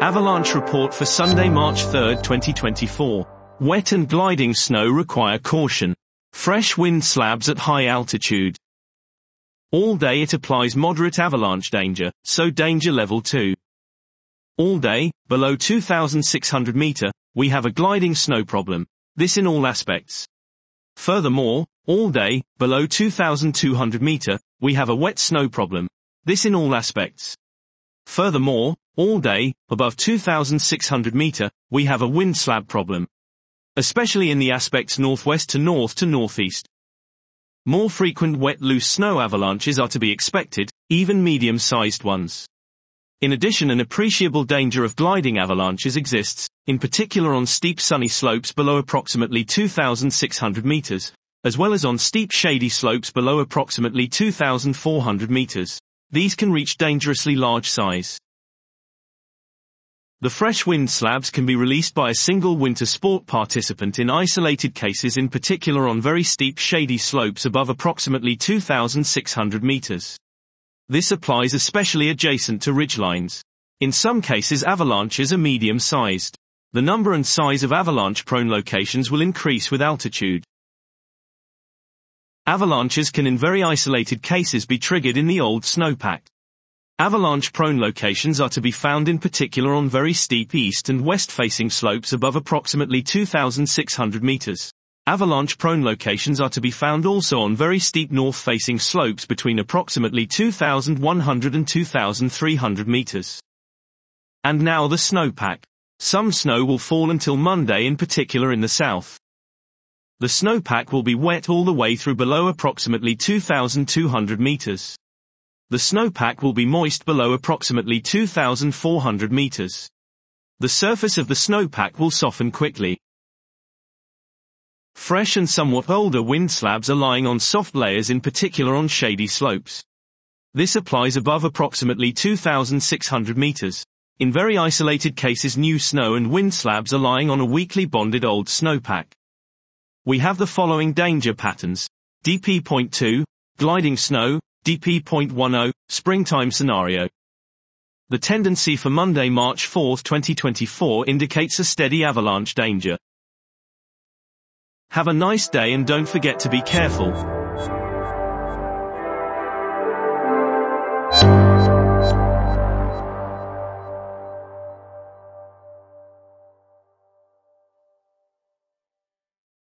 Avalanche report for Sunday, March 3, 2024. Wet and gliding snow require caution. Fresh wind slabs at high altitude. All day it applies moderate avalanche danger, so danger level 2. All day, below 2,600 meter, we have a gliding snow problem. This in all aspects. Furthermore, all day, below 2,200 meter, we have a wet snow problem. This in all aspects. Furthermore, all day, above 2,600 meter, we have a wind slab problem. Especially in the aspects northwest to northeast. More frequent wet loose snow avalanches are to be expected, even medium-sized ones. In addition, an appreciable danger of gliding avalanches exists, in particular on steep sunny slopes below approximately 2,600 meters, as well as on steep shady slopes below approximately 2,400 meters. These can reach dangerously large size. The fresh wind slabs can be released by a single winter sport participant in isolated cases, in particular on very steep shady slopes above approximately 2,600 meters. This applies especially adjacent to ridgelines. In some cases avalanches are medium-sized. The number and size of avalanche-prone locations will increase with altitude. Avalanches can in very isolated cases be triggered in the old snowpack. Avalanche-prone locations are to be found in particular on very steep east and west-facing slopes above approximately 2,600 meters. Avalanche-prone locations are to be found also on very steep north-facing slopes between approximately 2,100 and 2,300 meters. And now the snowpack. Some snow will fall until Monday, in particular in the south. The snowpack will be wet all the way through below approximately 2,200 meters. The snowpack will be moist below approximately 2,400 meters. The surface of the snowpack will soften quickly. Fresh and somewhat older wind slabs are lying on soft layers, in particular on shady slopes. This applies above approximately 2,600 meters. In very isolated cases, new snow and wind slabs are lying on a weakly bonded old snowpack. We have the following danger patterns. DP.2, gliding snow. DP.10, springtime scenario. The tendency for Monday, March 4, 2024 indicates a steady avalanche danger. Have a nice day and don't forget to be careful.